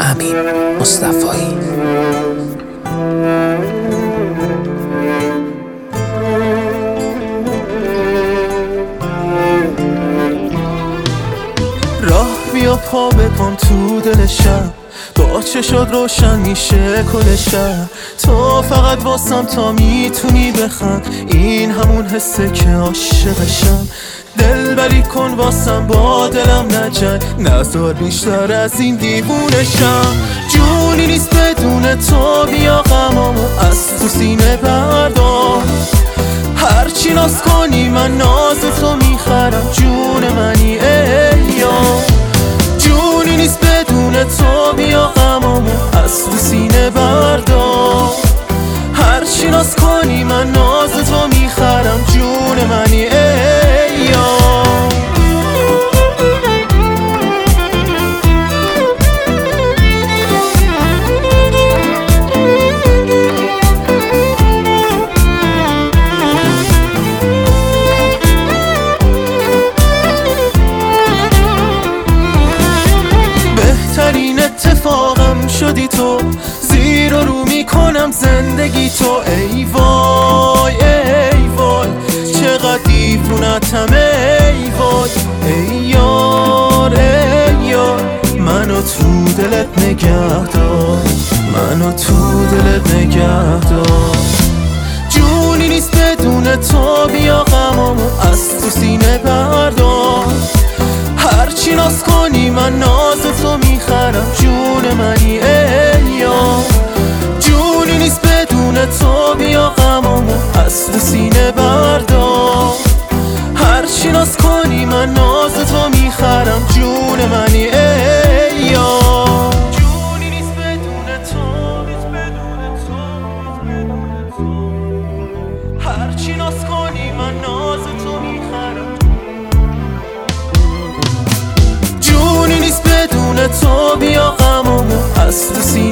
امین مصطفایی. راه بیا پا بکن تو دل شب، با چه شد روشن میشه کل شهر. تو فقط واسم تا میتونی بخند، این همون حسه که عاشقشم. دلبری کن واسم با دلم نجنگ، نذار بیشتر از این دیوونشم. جونی نیست بدون تو، بیا غمامو از تو سینه بردار. هرچی ناز کنی من ناز تو میخرم، جون منی ای یار. جونی نیست بدون تو، بیا غمامو از تو سینه بردار. هرچی ناز کنی من ناز تو میخرم، جون منی ای یار. بهترین اتفاقم شدی تو، زیر و رو میکنم زندگی تو. ای وای ای وای چقدر دیوونتم ای وای. ای یار ای یار منو تو دلت نگه دار، منو تو دلت نگه دار. جونی نیست بدون تو، بیا غمامو از تو سینه بردار. هرچی ناز کنی من ناز تو میخرم، جون منی ای یار. جونی نیست بدون تو، بیا غمامو از تو سینه بردار. هرچی ناز کنی من ناز تو میخرم، جون منی ای یار. جونی نیست بدون تو، هرچی ناز کنی من ناز تو میخرم. جونی نیست بدون تو، بیا غمامو از تو سینه